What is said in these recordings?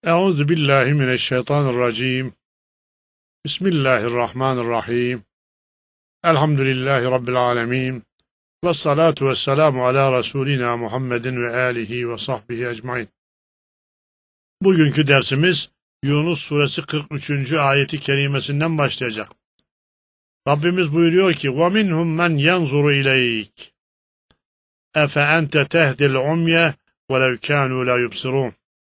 Euzu billahi mineşşeytanirracim. Bismillahirrahmanirrahim. Elhamdülillahi rabbil alamin. Ves salatu vesselamu ala Resulina Muhammedin ve alihi ve sahbihi ecmaîn. Bugünkü dersimiz Yunus suresi 43. ayeti kerimesinden başlayacak. Rabbimiz buyuruyor ki: وَمِنْهُمْ مَنْ يَنْظُرُ إِلَيْكَ اَفَاَنْتَ تَهْدِ الْعُمْيَ وَلَوْ كَانُوا لَا يُبْصِرُونَ.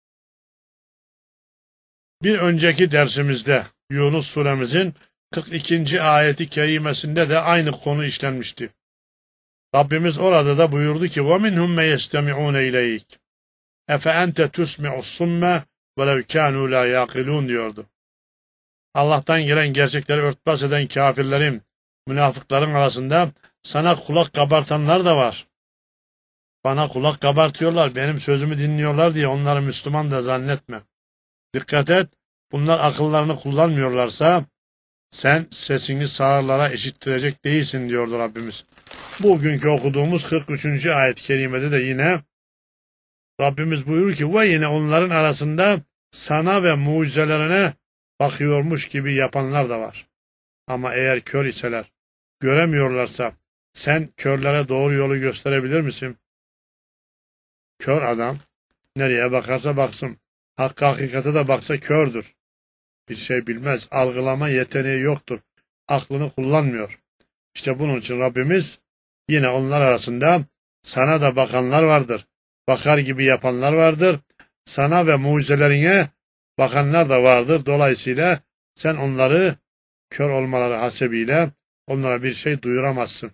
Bir önceki dersimizde Yunus suremizin 42. ayeti kerimesinde de aynı konu işlenmişti. Rabbimiz orada da buyurdu ki: وَمِنْهُمْ مَنْ يَسْتَمِعُونَ إِلَيْكَ اَفَاَنْتَ تُسْمِعُ الصُّمَّ وَلَوْ كَانُوا لَا يَعْقِلُونَ diyordu. Allah'tan gelen gerçekleri örtbas eden kafirlerin, münafıkların arasında sana kulak kabartanlar da var. Bana kulak kabartıyorlar, benim sözümü dinliyorlar diye onları Müslüman da zannetme. Dikkat et, bunlar akıllarını kullanmıyorlarsa sen sesini sağırlara eşittirecek değilsin diyordu Rabbimiz. Bugünkü okuduğumuz 43. ayet-i kerimede de yine Rabbimiz buyurur ki: ve yine onların arasında sana ve mucizelerine bakıyormuş gibi yapanlar da var. Ama eğer kör iseler, göremiyorlarsa sen körlere doğru yolu gösterebilir misin? Kör adam nereye bakarsa baksın, hakka hakikate de baksa kördür. Bir şey bilmez, algılama yeteneği yoktur, aklını kullanmıyor. İşte bunun için Rabbimiz yine onlar arasında sana da bakanlar vardır, bakar gibi yapanlar vardır, sana ve mucizelerine bakanlar da vardır. Dolayısıyla sen onları kör olmaları hasebiyle onlara bir şey duyuramazsın.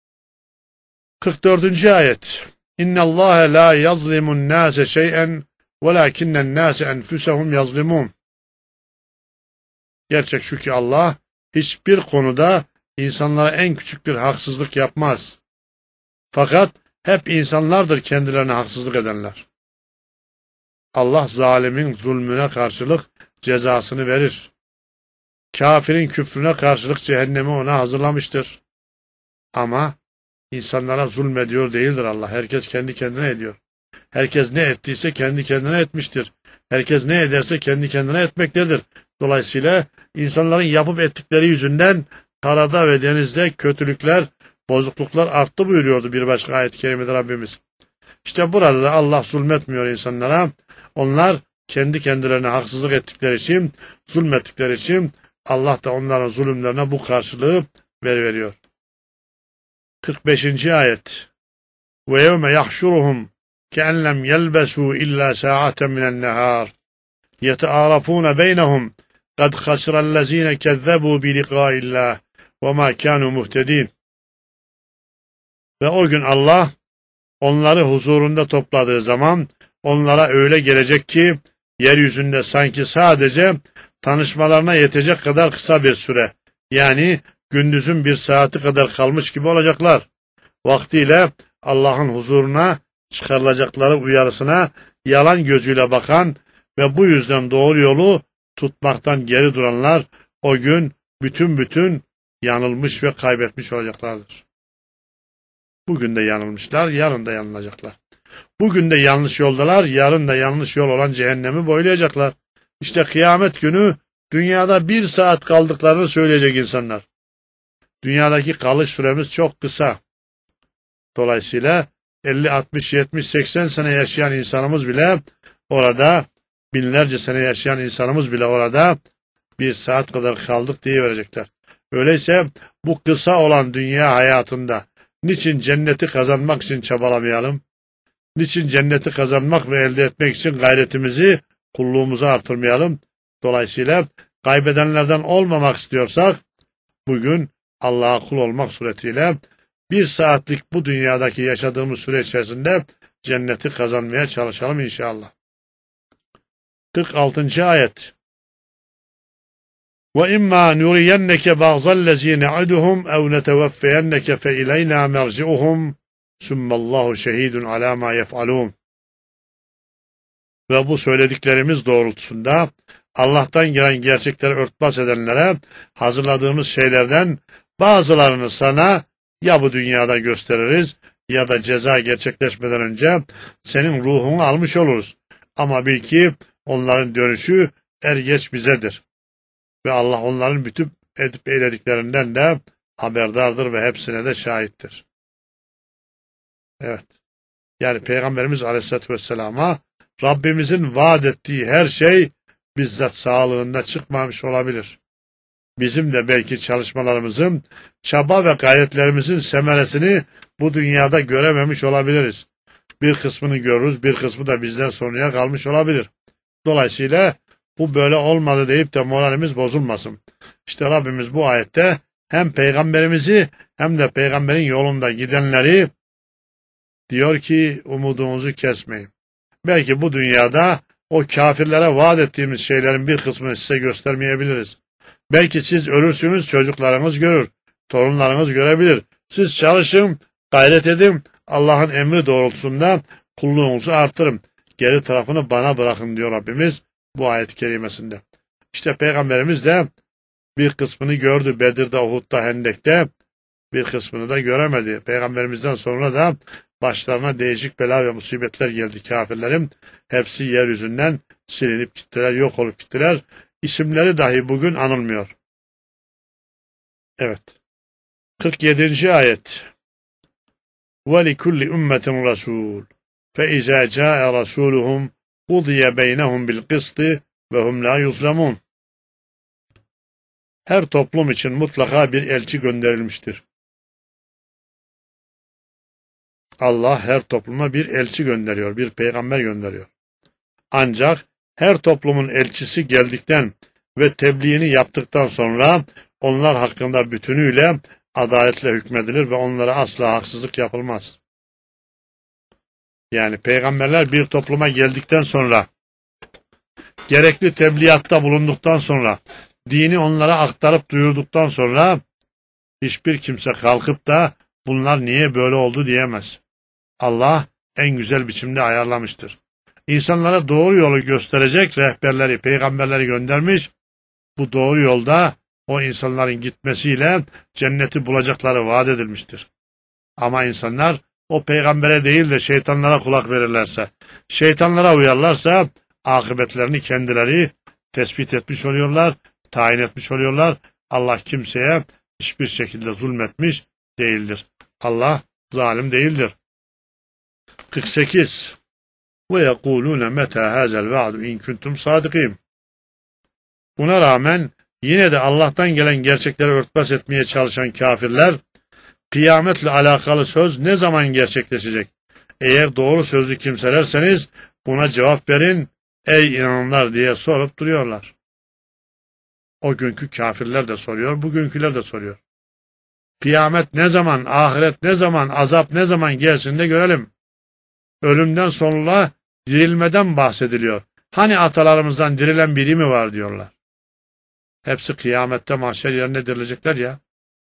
44. ayet. İnnallâhe lâ yazlimun nâse şey'en velakinnen nâse enfusehum yazlimun. Gerçek şu ki Allah hiçbir konuda insanlara en küçük bir haksızlık yapmaz. Fakat hep insanlardır kendilerine haksızlık edenler. Allah zalimin zulmüne karşılık cezasını verir. Kafirin küfrüne karşılık cehennemi ona hazırlamıştır. Ama insanlara zulmediyor değildir Allah. Herkes kendi kendine ediyor. Herkes ne ettiyse kendi kendine etmiştir. Herkes ne ederse kendi kendine etmektedir. Dolayısıyla insanların yapıp ettikleri yüzünden karada ve denizde kötülükler, bozukluklar arttı buyuruyordu bir başka ayet-i kerimede Rabbimiz. İşte burada da Allah zulmetmiyor insanlara. Onlar kendi kendilerine haksızlık ettikleri için, zulmettikleri için Allah da onların zulümlerine bu karşılığı veriyor. 45. ayet. Ve yevme yahşuruhum ke'en lem yelbesû illâ sâ'aten minennehâr yeta'arafûne beynehum kad hasirellezîne kezzebû bi liqâillâh ve mâ kânû muhtedîn. Ve o gün Allah onları huzurunda topladığı zaman onlara öyle gelecek ki yeryüzünde sanki sadece tanışmalarına yetecek kadar kısa bir süre, yani gündüzün bir saati kadar kalmış gibi olacaklar. Vaktiyle Allah'ın huzuruna çıkarılacakları uyarısına yalan gözüyle bakan ve bu yüzden doğru yolu tutmaktan geri duranlar o gün bütün yanılmış ve kaybetmiş olacaklardır. Bugün de yanılmışlar, yarın da yanılacaklar. Bugün de yanlış yoldalar, yarın da yanlış yol olan cehennemi boylayacaklar. İşte kıyamet günü dünyada bir saat kaldıklarını söyleyecek insanlar. Dünyadaki kalış süremiz çok kısa. Dolayısıyla 50, 60, 70, 80 sene yaşayan insanımız bile orada, binlerce sene yaşayan insanımız bile orada bir saat kadar kaldık diye verecekler. Öyleyse bu kısa olan dünya hayatında niçin cenneti kazanmak için çabalamayalım? Niçin cenneti kazanmak ve elde etmek için gayretimizi, kulluğumuzu artırmayalım? Dolayısıyla kaybedenlerden olmamak istiyorsak bugün Allah'a kul olmak suretiyle bir saatlik bu dünyadaki yaşadığımız süre içerisinde cenneti kazanmaya çalışalım inşallah. 46. ayet. وَإِمَّا نُرِيَنَّكَ بَعْضَ الَّذ۪ينَ عَدُهُمْ اَوْ نَتَوَفَّيَنَّكَ فَإِلَيْنَا مَرْجِعُهُمْ ثُمَّ اللّٰهُ شَهِيدٌ عَلَى مَا يَفْعَلُونَ. Ve bu söylediklerimiz doğrultusunda Allah'tan gelen gerçekleri örtbas edenlere hazırladığımız şeylerden bazılarını sana ya bu dünyada gösteririz ya da ceza gerçekleşmeden önce senin ruhunu almış oluruz. Ama bil ki onların dönüşü er geç bizedir. Ve Allah onların bütün edip eylediklerinden de haberdardır ve hepsine de şahittir. Evet. Yani Peygamberimiz Aleyhisselatü Vesselam'a Rabbimizin vaat ettiği her şey bizzat sağlığında çıkmamış olabilir. Bizim de belki çalışmalarımızın, çaba ve gayretlerimizin semeresini bu dünyada görememiş olabiliriz. Bir kısmını görürüz, bir kısmı da bizden sonraya kalmış olabilir. Dolayısıyla bu böyle olmadı deyip de moralimiz bozulmasın. İşte Rabbimiz bu ayette hem Peygamberimizi hem de Peygamberin yolunda gidenleri diyor ki umudunuzu kesmeyin. Belki bu dünyada o kafirlere vaat ettiğimiz şeylerin bir kısmını size göstermeyebiliriz. Belki siz ölürsünüz, çocuklarınız görür, torunlarınız görebilir. Siz çalışın, gayret edin, Allah'ın emri doğrultusunda kulluğunuzu artırın. Geri tarafını bana bırakın diyor Rabbimiz bu ayet-i kerimesinde. İşte Peygamberimiz de bir kısmını gördü Bedir'de, Uhud'da, Hendek'te, bir kısmını da göremedi. Peygamberimizden sonra da başlarına değişik bela ve musibetler geldi kafirlerin. Hepsi yeryüzünden silinip gittiler, yok olup gittiler. İsimleri dahi bugün anılmıyor. Evet. 47. ayet. وَلِكُلِّ اُمَّةٍ رَسُولٌ فَاِذَا جَاءَ رَسُولُهُمْ قُضِيَ بَيْنَهُمْ بِالْقِسْطِ وَهُمْ لَا يُظْلَمُونَ. Her toplum için mutlaka bir elçi gönderilmiştir. Allah her topluma bir elçi gönderiyor, bir peygamber gönderiyor. Ancak her toplumun elçisi geldikten ve tebliğini yaptıktan sonra onlar hakkında bütünüyle adaletle hükmedilir ve onlara asla haksızlık yapılmaz. Yani peygamberler bir topluma geldikten sonra, gerekli tebliğatta bulunduktan sonra, dini onlara aktarıp duyurduktan sonra hiçbir kimse kalkıp da bunlar niye böyle oldu diyemez. Allah en güzel biçimde ayarlamıştır. İnsanlara doğru yolu gösterecek rehberleri, peygamberleri göndermiş. Bu doğru yolda o insanların gitmesiyle cenneti bulacakları vaat edilmiştir. Ama insanlar o peygambere değil de şeytanlara kulak verirlerse, şeytanlara uyarlarsa akıbetlerini kendileri tespit etmiş oluyorlar, tayin etmiş oluyorlar. Allah kimseye hiçbir şekilde zulmetmiş değildir. Allah zalim değildir. 48. وَيَقُولُونَ مَتَى هَذَا الْوَعْدُ اِنْ كُنْتُمْ صَادِقِينَ. Buna rağmen yine de Allah'tan gelen gerçekleri örtbas etmeye çalışan kafirler, kıyametle alakalı söz ne zaman gerçekleşecek? Eğer doğru sözlü kimselerseniz buna cevap verin ey inananlar diye sorup duruyorlar. O günkü kafirler de soruyor, bugünküler de soruyor. Kıyamet ne zaman, ahiret ne zaman, azap ne zaman gelsin de görelim. Ölümden sonra dirilmeden bahsediliyor. Hani atalarımızdan dirilen biri mi var diyorlar. Hepsi kıyamette mahşer yerine dirilecekler ya.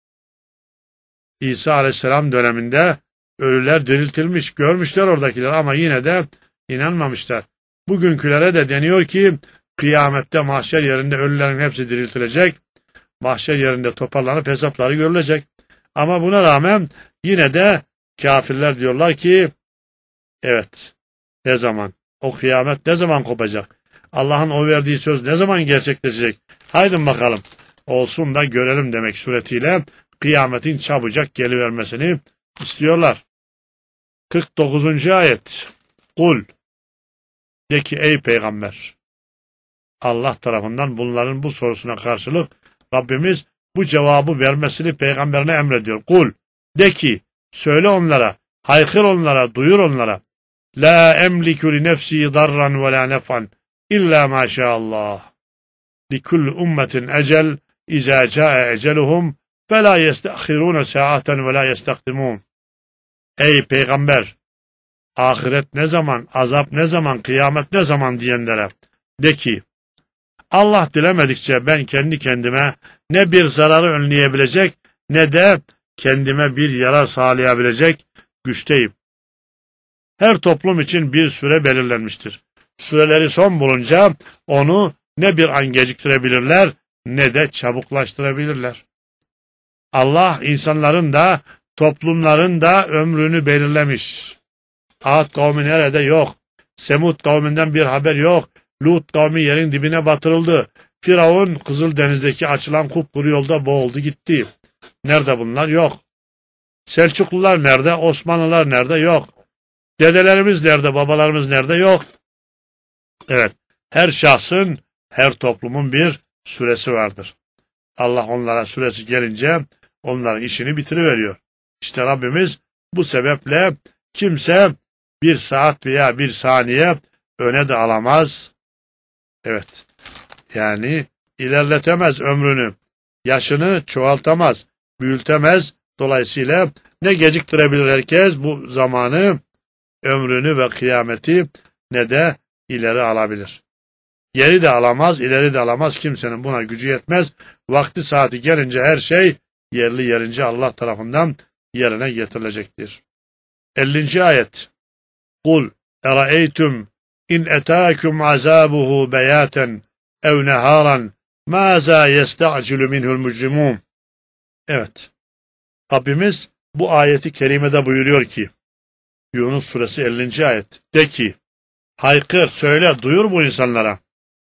İsa Aleyhisselam döneminde ölüler diriltilmiş, görmüşler oradakiler ama yine de inanmamışlar. Bugünkülere de deniyor ki kıyamette mahşer yerinde ölülerin hepsi diriltilecek. Mahşer yerinde toparlanıp hesapları görülecek. Ama buna rağmen yine de kafirler diyorlar ki evet, ne zaman? O kıyamet ne zaman kopacak? Allah'ın o verdiği söz ne zaman gerçekleşecek? Haydi bakalım olsun da görelim demek suretiyle kıyametin çabucak gelivermesini istiyorlar. 49. ayet. Kul, de ki ey peygamber, Allah tarafından bunların bu sorusuna karşılık Rabbimiz bu cevabı vermesini peygamberine emrediyor. Kul, de ki, söyle onlara, haykır onlara, duyur onlara. La emliku li nefsi darran ve la nef'an illa ma şa'allah. Li kulli ummetin ecel iza ca'e eceluhum fe la yestahirun sa'aten ve la yestakdimun. Ey peygamber, ahiret ne zaman, azap ne zaman, kıyamet ne zaman diyenlere de ki, Allah dilemedikçe ben kendi kendime ne bir zararı önleyebilecek ne de kendime bir yarar sağlayabilecek güçteyim. Her toplum için bir süre belirlenmiştir. Süreleri son bulunca onu ne bir an geciktirebilirler ne de çabuklaştırabilirler. Allah insanların da toplumların da ömrünü belirlemiş. Ad kavmi nerede yok. Semud kavminden bir haber yok. Lut kavmi yerin dibine batırıldı. Firavun Kızıldeniz'deki açılan kupkuru yolda boğuldu gitti. Nerede bunlar? Yok. Selçuklular nerede? Osmanlılar nerede? Yok. Dedelerimiz nerede? Babalarımız nerede? Yok. Evet. Her şahsın, her toplumun bir süresi vardır. Allah onlara süresi gelince onların işini bitiriveriyor. İşte Rabbimiz bu sebeple kimse bir saat veya bir saniye öne de alamaz. Evet. Yani ilerletemez ömrünü, yaşını çoğaltamaz, büyütemez. Dolayısıyla ne geciktirebilir herkes bu zamanı, ömrünü ve kıyameti ne de ileri alabilir. Geri de alamaz, ileri de alamaz. Kimsenin buna gücü yetmez. Vakti saati gelince her şey yerli yerince Allah tarafından yerine getirilecektir. 50. ayet. Kul eraeytum in etâkum azâbuhu beyaten ev neharan mâzâ yesta'cilu minhul mücrimûn. Evet. Rabbimiz bu ayeti kerimede buyuruyor ki, Yunus suresi 50. ayet. De ki, haykır, söyle, duyur bu insanlara.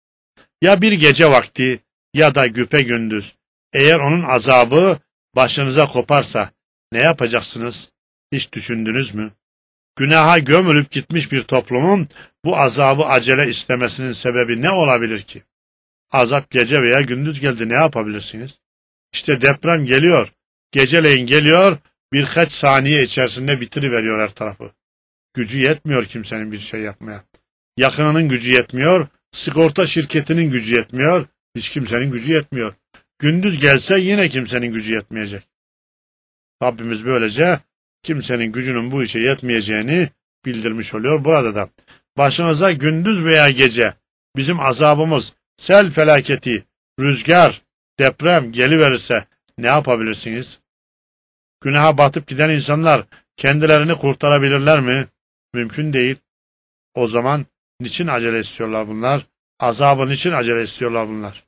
Ya bir gece vakti ya da güpegündüz, eğer onun azabı başınıza koparsa ne yapacaksınız? Hiç düşündünüz mü? Günaha gömülüp gitmiş bir toplumun bu azabı acele istemesinin sebebi ne olabilir ki? Azap gece veya gündüz geldi, ne yapabilirsiniz? İşte deprem geliyor, geceleyin geliyor, birkaç saniye içerisinde bitiriveriyor her tarafı. Gücü yetmiyor kimsenin bir şey yapmaya. Yakınının gücü yetmiyor, sigorta şirketinin gücü yetmiyor, hiç kimsenin gücü yetmiyor. Gündüz gelse yine kimsenin gücü yetmeyecek. Rabbimiz böylece kimsenin gücünün bu işe yetmeyeceğini bildirmiş oluyor burada da. Başınıza gündüz veya gece bizim azabımız, sel felaketi, rüzgar, deprem geliverirse ne yapabilirsiniz? Günaha batıp giden insanlar kendilerini kurtarabilirler mi? Mümkün değil. O zaman niçin acele istiyorlar bunlar? Azabın için acele istiyorlar bunlar.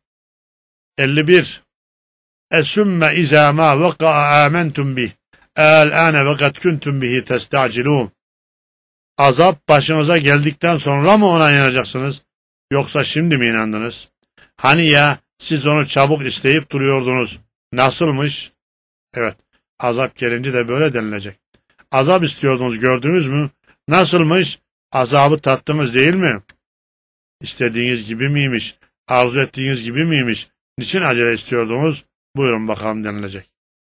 51. Esümme izâ mâ veka'a âmentum bih. El-âne ve kad kuntum bihi testa'cilûn. Azap başınıza geldikten sonra mı ona inanacaksınız? Yoksa şimdi mi inandınız? Hani ya siz onu çabuk isteyip duruyordunuz. Nasılmış? Evet, azap gelince de böyle denilecek. Azap istiyordunuz, gördünüz mü? Nasılmış? Azabı tattınız değil mi? İstediğiniz gibi miymiş? Arzu ettiğiniz gibi miymiş? Niçin acele istiyordunuz? Buyurun bakalım denilecek.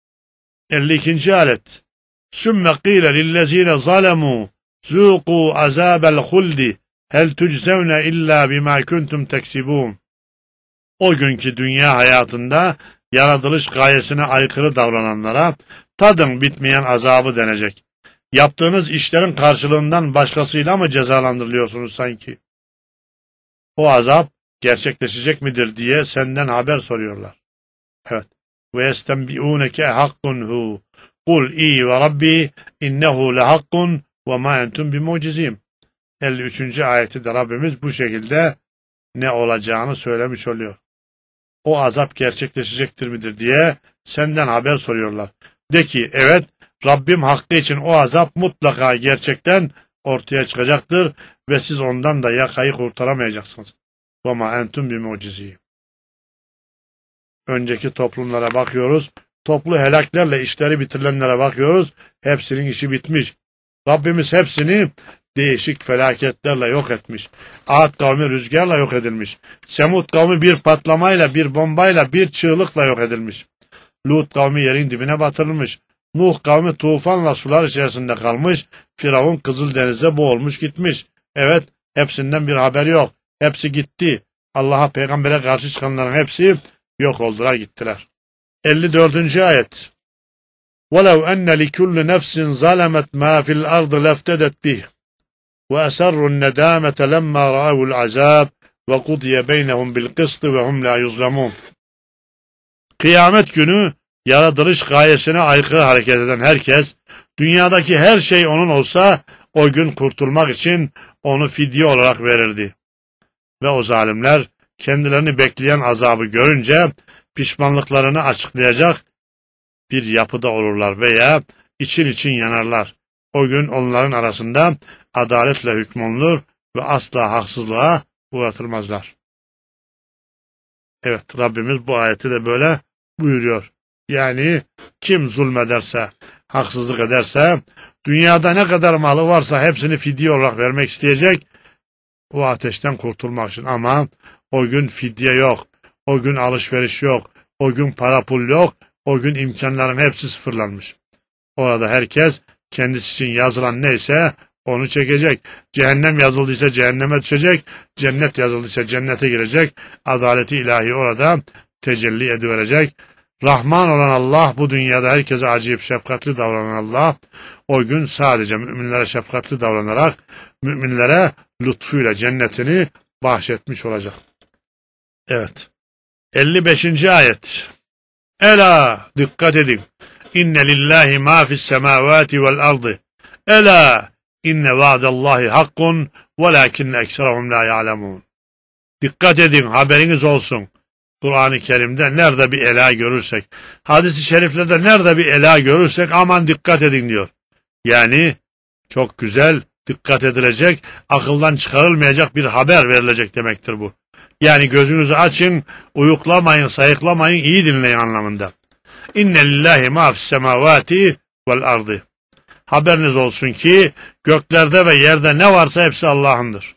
52. ayet. Sümme qîle lillezîne zalemû zûqû azâbel huldi hel tüczevne illâ bimâ kuntum teksibûn. O günkü dünya hayatında yaratılış gayesine aykırı davrananlara tadın bitmeyen azabı denecek. Yaptığınız işlerin karşılığından başkasıyla mı cezalandırılıyorsunuz sanki? O azap gerçekleşecek midir diye senden haber soruyorlar. Evet. Ve yestenbi'ûneke hakkun hu. Kul iyi ve rabbi innehu lehakkun ve ma entum bimucizim. 53. ayeti de Rabbimiz bu şekilde ne olacağını söylemiş oluyor. O azap gerçekleşecektir midir diye senden haber soruyorlar. De ki evet, Rabbim hakkı için o azap mutlaka gerçekten ortaya çıkacaktır ve siz ondan da yakayı kurtaramayacaksınız. وَمَا اَنْتُمْ بِمُعْجِزِينَ. Önceki toplumlara bakıyoruz. Toplu helaklerle işleri bitirilenlere bakıyoruz. Hepsinin işi bitmiş. Rabbimiz hepsini değişik felaketlerle yok etmiş. Ad kavmi rüzgarla yok edilmiş. Semud kavmi bir patlamayla, bir bombayla, bir çığlıkla yok edilmiş. Lut kavmi yerin dibine batırılmış. Nuh kavmi tufanla sular içerisinde kalmış. Firavun Kızıldeniz'e boğulmuş gitmiş. Evet, hepsinden bir haber yok. Hepsi gitti. Allah'a, peygambere karşı çıkanların hepsi yok oldular, gittiler. 54. ayet. وَلَوْ أَنَّ لِكُلِّ نَفْسٍ ظَلَمَتْ مَا فِي الْأَرْضِ لَافْتَدَتْ بِهِ وَأَسَرُّوا النَّدَامَةَ لَمَّا رَأَوُا الْعَذَابَ وَقُضِيَ بَيْنَهُمْ بِالْقِسْطِ وَهُمْ لَا يُظْلَمُونَ. Kıyamet günü yaratılış gayesine aykırı hareket eden herkes, dünyadaki her şey onun olsa o gün kurtulmak için onu fidye olarak verirdi. Ve o zalimler kendilerini bekleyen azabı görünce pişmanlıklarını açıklayacak bir yapıda olurlar veya için için yanarlar. O gün onların arasında adaletle hükmolunur ve asla haksızlığa uğratılmazlar. Evet, Rabbimiz bu ayeti de böyle buyuruyor. Yani kim zulmederse, haksızlık ederse, dünyada ne kadar malı varsa hepsini fidye olarak vermek isteyecek o ateşten kurtulmak için. Ama o gün fidye yok, o gün alışveriş yok, o gün para pul yok, o gün imkanların hepsi sıfırlanmış. Orada herkes kendisi için yazılan neyse onu çekecek. Cehennem yazıldıysa cehenneme düşecek, cennet yazıldıysa cennete girecek. Adaleti ilahi orada tecelli ediverecek. Rahman olan Allah, bu dünyada herkese acıyıp şefkatli davranan Allah, o gün sadece müminlere şefkatli davranarak müminlere lütfuyla cennetini bahşetmiş olacak. Evet. 55. ayet. Ela, dikkat edin. İnne lillahi ma fis semavati vel ardı. Ela, inne vaadallahi hakkun velakinne ekserahum la ya'lemun. Dikkat edin, haberiniz olsun. Kur'an-ı Kerim'de nerede bir ela görürsek, hadis-i şeriflerde nerede bir ela görürsek aman dikkat edin diyor. Yani çok güzel, dikkat edilecek, akıldan çıkarılmayacak bir haber verilecek demektir bu. Yani gözünüzü açın, uyuklamayın, sayıklamayın, iyi dinleyin anlamında. İnne lillahi ma fis semavati vel ardı. Haberiniz olsun ki göklerde ve yerde ne varsa hepsi Allah'ındır.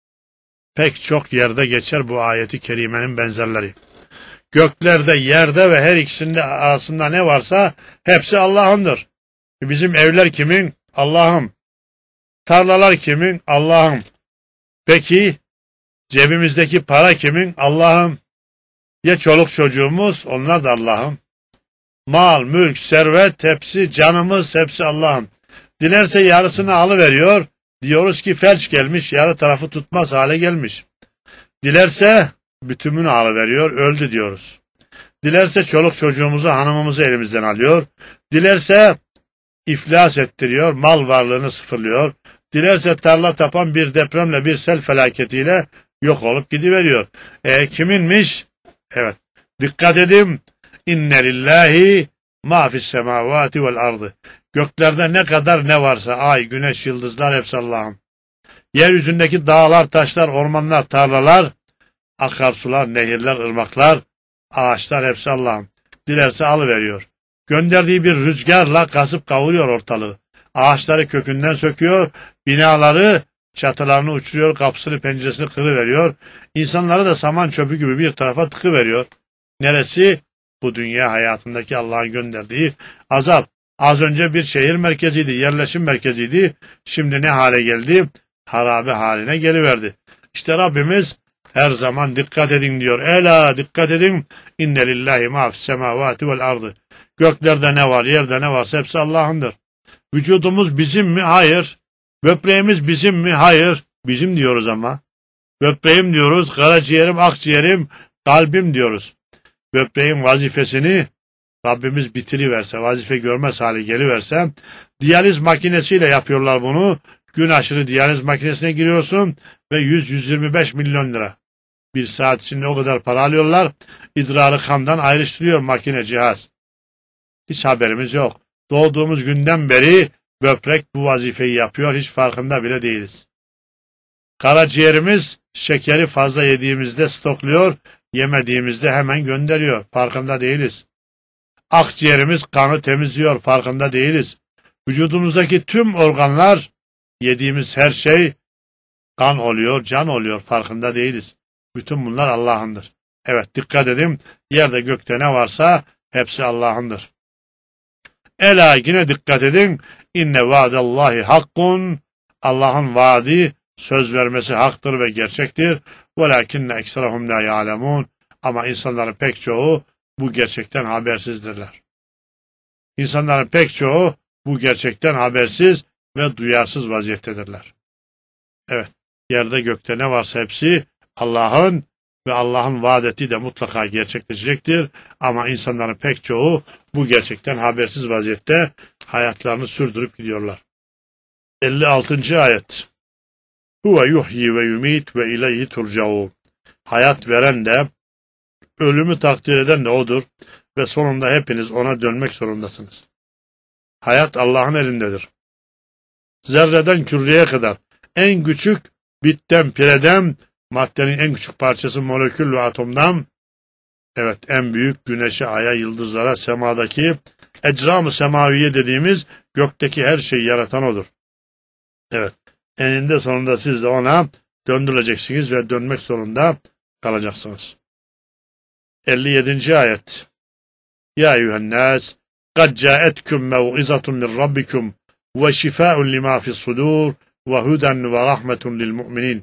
Pek çok yerde geçer bu ayeti kerimenin benzerleri. Göklerde, yerde ve her ikisinin arasında ne varsa hepsi Allah'ındır. Bizim evler kimin? Allah'ım. Tarlalar kimin? Allah'ım. Peki cebimizdeki para kimin? Allah'ım. Ya çoluk çocuğumuz? Onlar da Allah'ım. Mal, mülk, servet, hepsi canımız, hepsi Allah'ım. Dilerse yarısını alıveriyor. Diyoruz ki felç gelmiş, yarı tarafı tutmaz hale gelmiş. Dilerse bütününü alıveriyor, öldü diyoruz. Dilerse çoluk çocuğumuzu, hanımımızı elimizden alıyor. Dilerse iflas ettiriyor, mal varlığını sıfırlıyor. Dilerse tarla tapan bir depremle, bir sel felaketiyle yok olup gidiveriyor. Kiminmiş? Evet, dikkat edin. İnne lillahi ma fis semavati vel ardı. Göklerde ne kadar ne varsa, ay, güneş, yıldızlar hepsi Allah'ın. Yeryüzündeki dağlar, taşlar, ormanlar, tarlalar, akarsular, nehirler, ırmaklar, ağaçlar hepsi Allah'ın. Dilerse alıveriyor. Gönderdiği bir rüzgarla kasıp kavuruyor ortalığı. Ağaçları kökünden söküyor, binaları, çatılarını uçuruyor, kapısını, penceresini kırıveriyor. İnsanları da saman çöpü gibi bir tarafa tıkıveriyor. Neresi? Bu dünya hayatındaki Allah'ın gönderdiği azap. Az önce bir şehir merkeziydi, yerleşim merkeziydi. Şimdi ne hale geldi? Harabe haline geliverdi. İşte Rabbimiz her zaman dikkat edin diyor. Ela, dikkat edin. İnne lillahi ma fis semavati vel ardı. Göklerde ne var, yerde ne varsa hepsi Allah'ındır. Vücudumuz bizim mi? Hayır. Böbreğimiz bizim mi? Hayır. Bizim diyoruz ama. Böbreğim diyoruz, karaciğerim, akciğerim, kalbim diyoruz. Böbreğin vazifesini Rabbimiz bitiriverse, vazife görmez hale geliverse, diyaliz makinesiyle yapıyorlar bunu. Gün aşırı diyaliz makinesine giriyorsun ve 100-125 milyon lira. Bir saat içinde o kadar para alıyorlar. İdrarı kandan ayrıştırıyor makine, cihaz. Hiç haberimiz yok. Doğduğumuz günden beri böbrek bu vazifeyi yapıyor. Hiç farkında bile değiliz. Karaciğerimiz şekeri fazla yediğimizde stokluyor, yemediğimizde hemen gönderiyor. Farkında değiliz. Akciğerimiz kanı temizliyor. Farkında değiliz. Vücudumuzdaki tüm organlar, yediğimiz her şey kan oluyor, can oluyor. Farkında değiliz. Bütün bunlar Allah'ındır. Evet, dikkat edin. Yerde gökte ne varsa hepsi Allah'ındır. Ela, yine dikkat edin. İnne vaadallahi hakkun. Allah'ın vaadi, söz vermesi haktır ve gerçektir. Velakinne ekserahum la ya'lemun. Ama insanların pek çoğu bu gerçekten habersizdirler. İnsanların pek çoğu bu gerçekten habersiz ve duyarsız vaziyettedirler. Evet, yerde gökte ne varsa hepsi Allah'ın ve Allah'ın vaad ettiği de mutlaka gerçekleşecektir. Ama insanların pek çoğu bu gerçekten habersiz vaziyette hayatlarını sürdürüp gidiyorlar. 56. ayet. Huve yuhyi ve yumit ve ileyhi turcaun. Hayat veren de, ölümü takdir eden de O'dur ve sonunda hepiniz O'na dönmek zorundasınız. Hayat Allah'ın elindedir. Zerreden küreye kadar en küçük bitten pireden maddenin en küçük parçası molekül ve atomdan, evet, en büyük güneşe, aya, yıldızlara, semadaki ecram-ı semaviye dediğimiz gökteki her şeyi yaratan odur. Evet, eninde sonunda siz de ona döndürüleceksiniz ve dönmek zorunda kalacaksınız. 57. ayet. Ya eyyühennâs, قَدْ جَاءَتْكُمْ مَوْعِظَةٌ مِنْ رَبِّكُمْ وَشِفَاءٌ لِمَا فِي الصُّدُورِ وَهُدًى وَرَحْمَةٌ لِلْمُؤْمِنِينَ.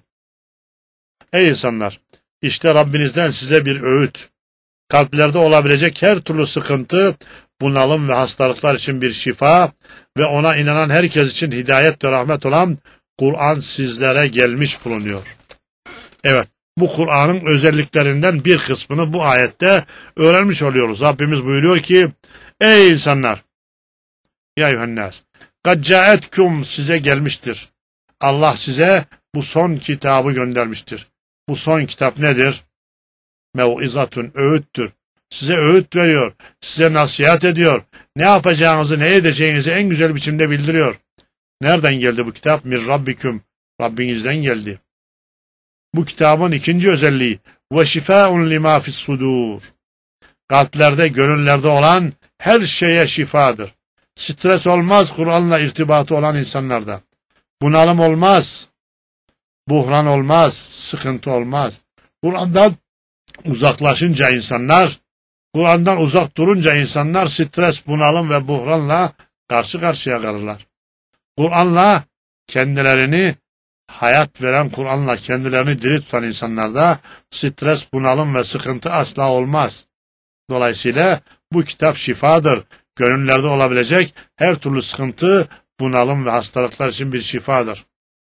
Ey insanlar! İşte Rabbinizden size bir öğüt. Kalplerde olabilecek her türlü sıkıntı, bunalım ve hastalıklar için bir şifa ve ona inanan herkes için hidayet ve rahmet olan Kur'an sizlere gelmiş bulunuyor. Evet, bu Kur'an'ın özelliklerinden bir kısmını bu ayette öğrenmiş oluyoruz. Rabbimiz buyuruyor ki, ey insanlar! Ya eyyühennâs! قَدْ جَاءَتْكُمْ size gelmiştir. Allah size bu son kitabı göndermiştir. Bu son kitap nedir? Mev'izatun, öğüttür. Size öğüt veriyor, size nasihat ediyor. Ne yapacağınızı, ne edeceğinizi en güzel biçimde bildiriyor. Nereden geldi bu kitap? Mir Rabbiküm, Rabbinizden geldi. Bu kitabın ikinci özelliği ve şifaun lima fis sudur. Kalplerde, gönüllerde olan her şeye şifadır. Stres olmaz Kur'an'la irtibatı olan insanlarda. Bunalım olmaz. Buhran olmaz, sıkıntı olmaz. Kur'an'dan uzaklaşınca insanlar, Kur'an'dan uzak durunca insanlar stres, bunalım ve buhranla karşı karşıya kalırlar. Kur'an'la kendilerini hayat veren, Kur'an'la kendilerini diri tutan insanlarda stres, bunalım ve sıkıntı asla olmaz. Dolayısıyla bu kitap şifadır. Gönüllerde olabilecek her türlü sıkıntı, bunalım ve hastalıklar için bir şifadır.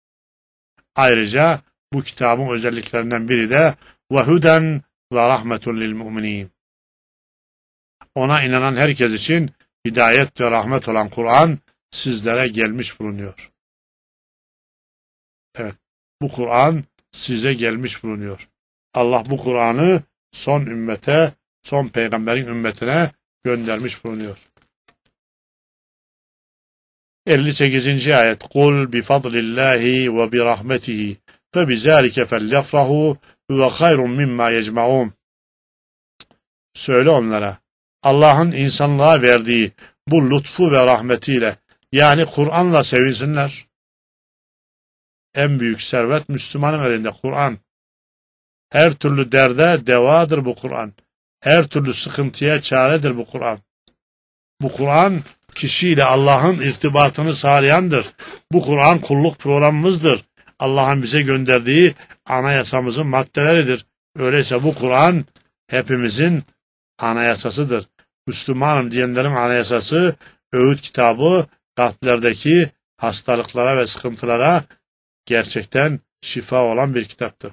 Ayrıca bu kitabın özelliklerinden biri de وَهُدًا وَرَحْمَةٌ لِلْمُؤْمِنِينَ. Ona inanan herkes için hidayet ve rahmet olan Kur'an sizlere gelmiş bulunuyor. Evet, bu Kur'an size gelmiş bulunuyor. Allah bu Kur'an'ı son ümmete, son peygamberin ümmetine göndermiş bulunuyor. 58. ayet. قُلْ بِفَضْلِ اللّٰهِ وَبِرَحْمَتِهِ فَبِذَٰلِكَ فَلْيَفْرَحُوا هُوَ خَيْرٌ مِمَّا يَجْمَعُونَ. Söyle onlara, Allah'ın insanlığa verdiği bu lütfu ve rahmetiyle, yani Kur'an'la sevinsinler. En büyük servet Müslümanın elinde Kur'an. Her türlü derde devadır bu Kur'an. Her türlü sıkıntıya çaredir bu Kur'an. Bu Kur'an kişiyle Allah'ın irtibatını sağlayandır. Bu Kur'an kulluk programımızdır. Allah'ın bize gönderdiği anayasamızın maddeleridir. Öyleyse bu Kur'an hepimizin anayasasıdır. Müslümanım diyenlerin anayasası, öğüt kitabı, kalplerdeki hastalıklara ve sıkıntılara gerçekten şifa olan bir kitaptır.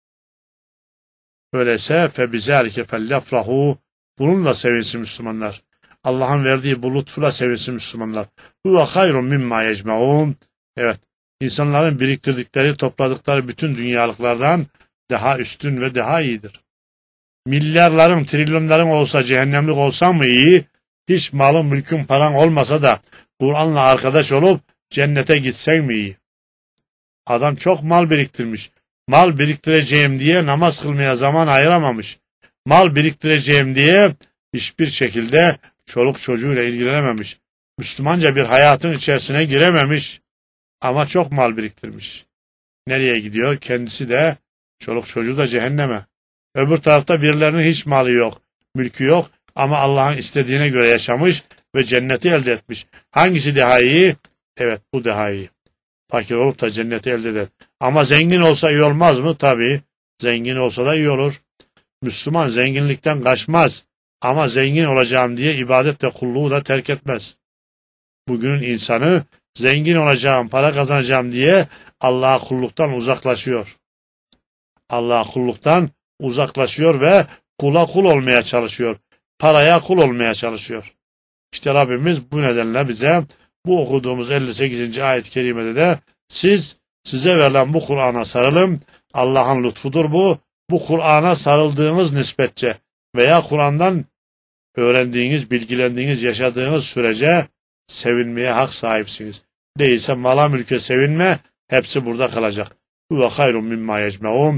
Öyleyse فَبِذَٰلِكَ فَلْيَفْرَحُوا, bununla sevinsin Müslümanlar. Allah'ın verdiği bu lütfuyla sevinsin Müslümanlar. هُوَ خَيْرٌ مِمَّا يَجْمَعُونَ. Evet, insanların biriktirdikleri, topladıkları bütün dünyalıklardan daha üstün ve daha iyidir. Milyarların, trilyonların olsa, cehennemlik olsa mı iyi? Hiç malın, mülkün, paran olmasa da Kur'an'la arkadaş olup cennete gitsen mi iyi? Adam çok mal biriktirmiş. Mal biriktireceğim diye namaz kılmaya zaman ayıramamış. Mal biriktireceğim diye hiçbir şekilde çoluk çocuğuyla ilgilenememiş. Müslümanca bir hayatın içerisine girememiş. Ama çok mal biriktirmiş. Nereye gidiyor? Kendisi de, çoluk çocuğu da cehenneme. Öbür tarafta birilerinin hiç malı yok, mülkü yok ama Allah'ın istediğine göre yaşamış ve cenneti elde etmiş. Hangisi daha iyi? Evet, bu daha iyi. Fakir olup da cenneti elde eder. Ama zengin olsa iyi olmaz mı? Tabii. Zengin olsa da iyi olur. Müslüman zenginlikten kaçmaz. Ama zengin olacağım diye ibadet ve kulluğu da terk etmez. Bugünün insanı zengin olacağım, para kazanacağım diye Allah'a kulluktan uzaklaşıyor. Allah'a kulluktan uzaklaşıyor ve kula kul olmaya çalışıyor. Paraya kul olmaya çalışıyor. İşte Rabbimiz bu nedenle bize bu okuduğumuz 58. ayet-i kerimede de size verilen bu Kur'an'a sarılın. Allah'ın lütfudur bu. Bu Kur'an'a sarıldığınız nispetçe veya Kur'an'dan öğrendiğiniz, bilgilendiğiniz, yaşadığınız sürece sevinmeye hak sahipsiniz. Değilse mala mülke sevinme, hepsi burada kalacak. Ve hayrun mimma yecmeun.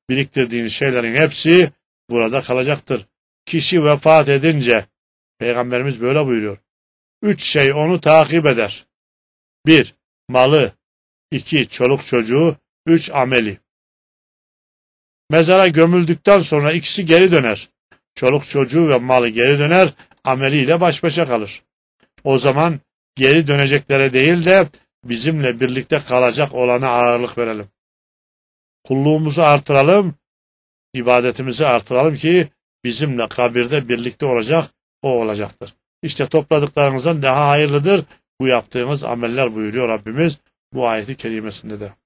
biriktirdiğiniz şeylerin hepsi burada kalacaktır. Kişi vefat edince, Peygamberimiz böyle buyuruyor, 3 şey onu takip eder. 1. Malı, 2. Çoluk çocuğu, 3. Ameli. Mezara gömüldükten sonra ikisi geri döner. Çoluk çocuğu ve malı geri döner, ameliyle baş başa kalır. O zaman geri döneceklere değil de bizimle birlikte kalacak olana ağırlık verelim. Kulluğumuzu artıralım, ibadetimizi artıralım ki bizimle kabirde birlikte olacak, o olacaktır. İşte topladıklarınızdan daha hayırlıdır bu yaptığımız ameller buyuruyor Rabbimiz bu ayeti kerimesinde de.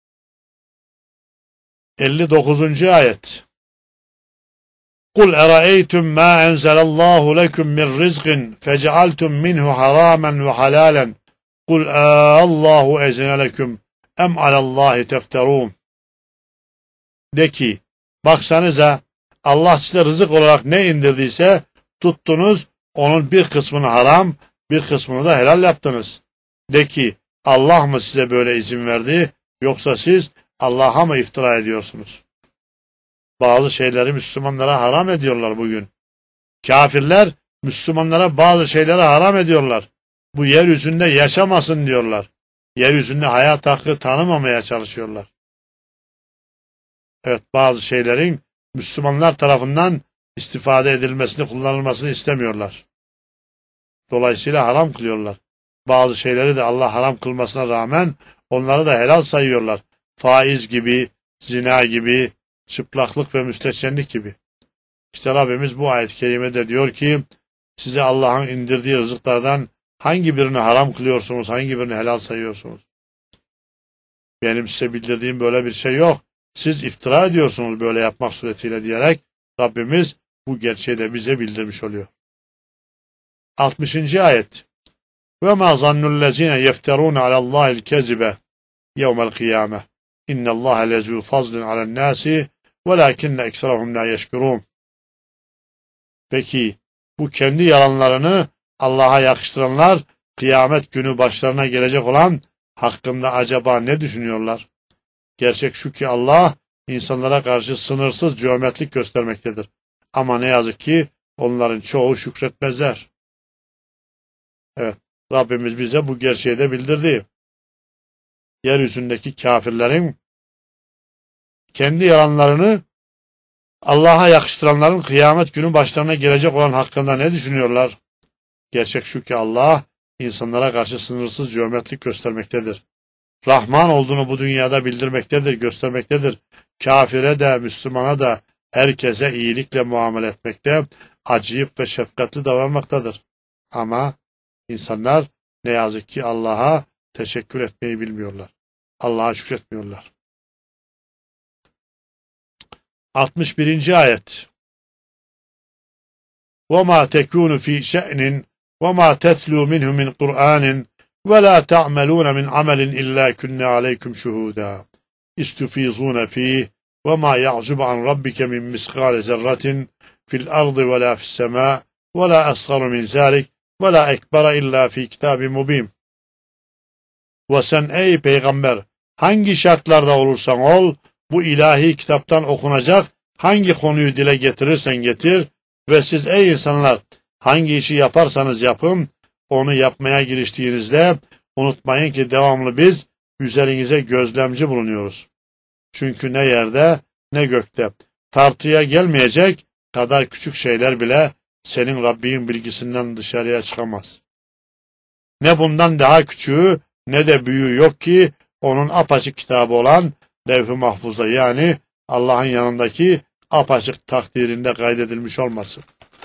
59. ayet. Kul eraeytum ma enzelallahu lekum min rizqin fecealtum minhu haramen ve halalen. Kul Allahu ezine lekum em alallahi tefterun. De ki, baksanıza Allah size rızık olarak ne indirdiyse tuttunuz, onun bir kısmını haram, bir kısmını da helal yaptınız. De ki, Allah mı size böyle izin verdi, yoksa siz Allah'a mı iftira ediyorsunuz? Bazı şeyleri Müslümanlara haram ediyorlar bugün. Kafirler Müslümanlara bazı şeyleri haram ediyorlar. Bu yeryüzünde yaşamasın diyorlar. Yeryüzünde hayat hakkı tanımamaya çalışıyorlar. Evet, bazı şeylerin Müslümanlar tarafından istifade edilmesini, kullanılmasını istemiyorlar. Dolayısıyla haram kılıyorlar. Bazı şeyleri de Allah haram kılmasına rağmen onları da helal sayıyorlar. Faiz gibi, zina gibi, çıplaklık ve müstehcenlik gibi. İşte Rabbimiz bu ayet-i kerimede diyor ki, size Allah'ın indirdiği rızıklardan hangi birini haram kılıyorsunuz, hangi birini helal sayıyorsunuz? Benim size bildirdiğim böyle bir şey yok. Siz iftira ediyorsunuz böyle yapmak suretiyle diyerek Rabbimiz bu gerçeği de bize bildirmiş oluyor. 60. ayet. Ve ma zannullezine yefterun alallahil kezibe yevmel kıyame. İnnallâhe lezû fazlin alen nâsi velâkinne ekserahum la yeşkurûn. Peki bu kendi yalanlarını Allah'a yakıştıranlar kıyamet günü başlarına gelecek olan hakkında acaba ne düşünüyorlar? Gerçek şu ki Allah insanlara karşı sınırsız cömertlik göstermektedir. Ama ne yazık ki onların çoğu şükretmezler. Evet, Rabbimiz bize bu gerçeği de bildirdi. Yeryüzündeki kafirlerin kendi yalanlarını Allah'a yakıştıranların kıyamet günü başlarına gelecek olan hakkında ne düşünüyorlar? Gerçek şu ki Allah insanlara karşı sınırsız cömertlik göstermektedir. Rahman olduğunu bu dünyada bildirmektedir, göstermektedir. Kafire de, Müslümana da herkese iyilikle muamele etmekte, acıyıp ve şefkatli davranmaktadır. Ama insanlar ne yazık ki Allah'a teşekkür etmeyi bilmiyorlar. Allah'a şükretmiyorlar. 61. ayet. وَمَا تَكُونُ فِي شَأْنٍ وَمَا تَتْلُوا مِنْهُ مِنْ قُرْآنٍ وَلَا تَعْمَلُونَ مِنْ عَمَلٍ إِلَّا كُنَّا عَلَيْكُمْ شُهُودًا اِسْتُفِيضُونَ فِيهِ وَمَا يَعْزُبُ عَنْ رَبِّكَ مِنْ مِثْقَالِ ذَرَّةٍ فِي الْأَرْضِ وَلَا فِي السَّمَاءِ وَلَا أَصْغَرُ مِنْ ذَلِكَ وَلَا أَكْبَرَ إِلَّا فِي كِتَابٍ مُبِينٍ. Ve sen ey peygamber hangi şartlarda olursan ol bu ilahi kitaptan okunacak hangi konuyu dile getirirsen getir ve siz ey insanlar hangi işi yaparsanız yapın onu yapmaya giriştiğinizde unutmayın ki devamlı biz üzerinize gözlemci bulunuyoruz. Çünkü ne yerde ne gökte tartıya gelmeyecek kadar küçük şeyler bile senin Rabbin bilgisinden dışarıya çıkamaz. Ne bundan daha küçüğü ne de büyüğü yok ki onun apaçık kitabı olan Levh-i Mahfuz'da yani Allah'ın yanındaki apaçık takdirinde kaydedilmiş olması.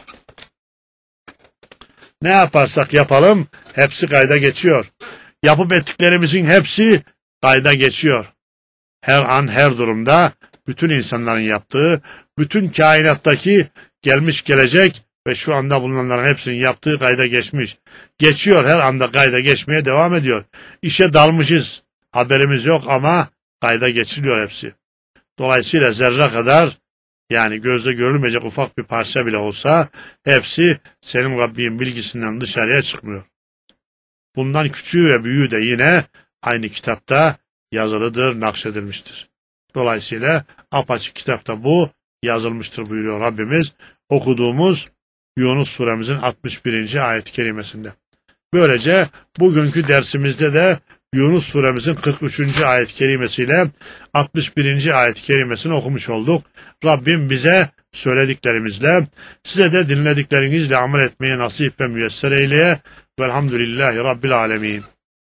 Ne yaparsak yapalım hepsi kayda geçiyor. Yapıp ettiklerimizin hepsi kayda geçiyor. Her an her durumda bütün insanların yaptığı, bütün kainattaki gelmiş gelecek ve şu anda bulunanların hepsinin yaptığı kayda geçmiş. Geçiyor, her anda kayda geçmeye devam ediyor. İşe dalmışız, haberimiz yok ama kayda geçiliyor hepsi. Dolayısıyla zerre kadar yani gözle görülmeyecek ufak bir parça bile olsa hepsi senin Rabbin bilgisinden dışarıya çıkmıyor. Bundan küçüğü ve büyüğü de yine aynı kitapta yazılıdır, nakşedilmiştir. Dolayısıyla apaçık kitapta bu yazılmıştır buyuruyor Rabbimiz. Okuduğumuz Yunus suremizin 61. ayet-i kerimesinde. Böylece bugünkü dersimizde de Yunus suremizin 43. ayet-i kerimesiyle 61. ayet-i kerimesini okumuş olduk. Rabbim bize söylediklerimizle, size de dinlediklerinizle amel etmeyi nasip ve müyesser eyleye. Velhamdülillahi Rabbil alemin.